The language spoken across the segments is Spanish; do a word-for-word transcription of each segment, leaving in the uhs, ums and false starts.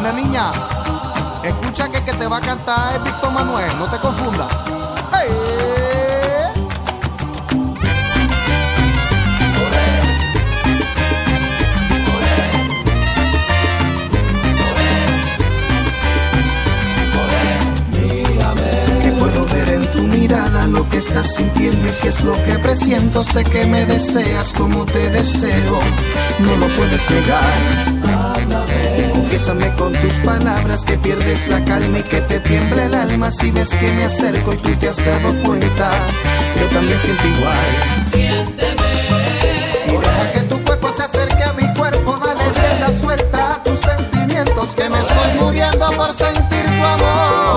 Atiende, niña. Escucha que el que te va a cantar es Víctor Manuel, no te confundas. ¡Hey! Lo que estás sintiendo y si es lo que presiento, sé que me deseas como te deseo, no lo puedes negar. Confiésame con tus palabras que pierdes la calma y que te tiembla el alma si ves que me acerco y tú te has dado cuenta. Yo también siento igual. Siénteme. Y deja que tu cuerpo se acerque a mi cuerpo, dale rienda suelta a tus sentimientos, que me estoy muriendo por sentir tu amor.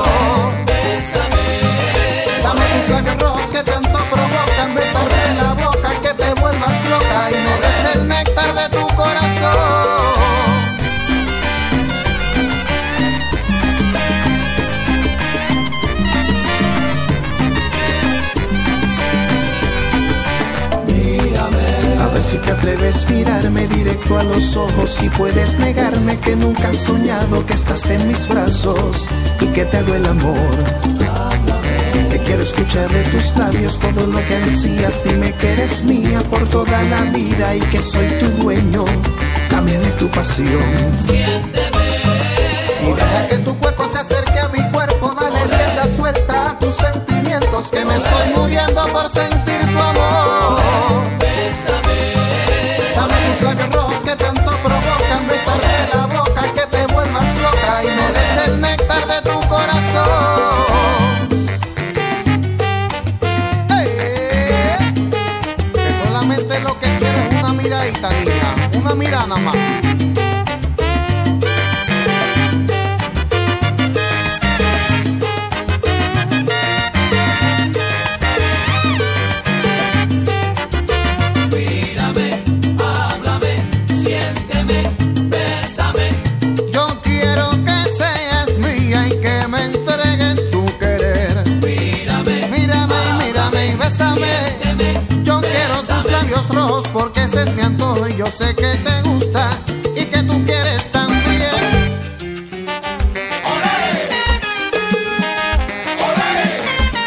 Dame tus labios rojos que tanto provocan, besarte la boca y que te vuelvas loca y me des el néctar de tu corazón. Mírame. A ver si te atreves a mirarme directo a los ojos, si puedes negarme que nunca has soñado que estás en mis brazos y que te hago el amor. Quiero escuchar de tus labios todo lo que ansías. Dime que eres mía por toda la vida y que soy tu dueño. Dame de tu pasión. Siénteme. Y deja que tu cuerpo se acerque a mi cuerpo. Dale rienda suelta a tus sentimientos, que me estoy muriendo por sentir tu amor. Bésame. Dame tus labios rojos que tanto provocan, besarte la boca y que te vuelvas loca y me des el néctar de tu corazón. Lo que quiero es una miradita, niña, una mirada nada más. Mírame, háblame, siénteme, bésame. Yo quiero que seas mía y que me entregues tu querer. Mírame, mírame y mírame y bésame. Siénteme, yo quiero tus labios rojos porque ese es mi antojo y yo sé que te gusta y que tú quieres también. ¡Olé! ¡Olé!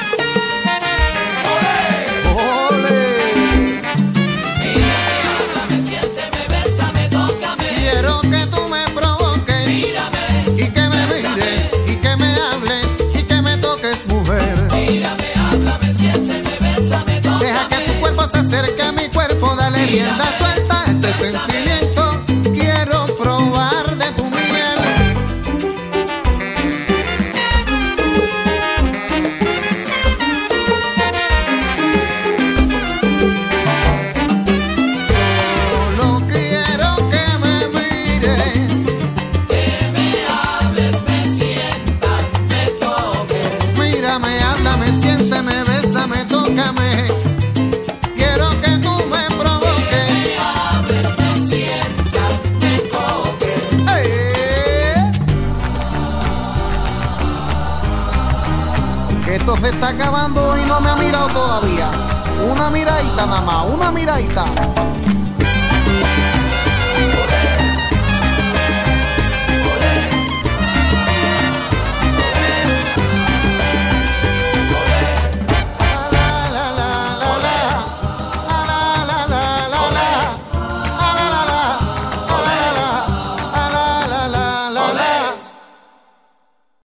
¡Olé! ¡Ole! Mírame, háblame, siénteme, bésame, tócame. Quiero que tú me provoques. Mírame, y que me mires y que me hables y que me toques, mujer. mírame, háblame, siénteme, bésame, tócame. Deja que tu cuerpo se acerque a mi cuerpo, dale rienda suelta a este sentimiento. Quiero probar de tu miel. Solo quiero que me mires, Que me hables, me sientas, me toques. mírame, háblame, siénteme, bésame, tócame. Quiero que tú me provoques. Me hables, me sientas, me toques. ¡Eh! Que esto se está acabando y no me ha mirado todavía. Una miradita nada más, una miradita.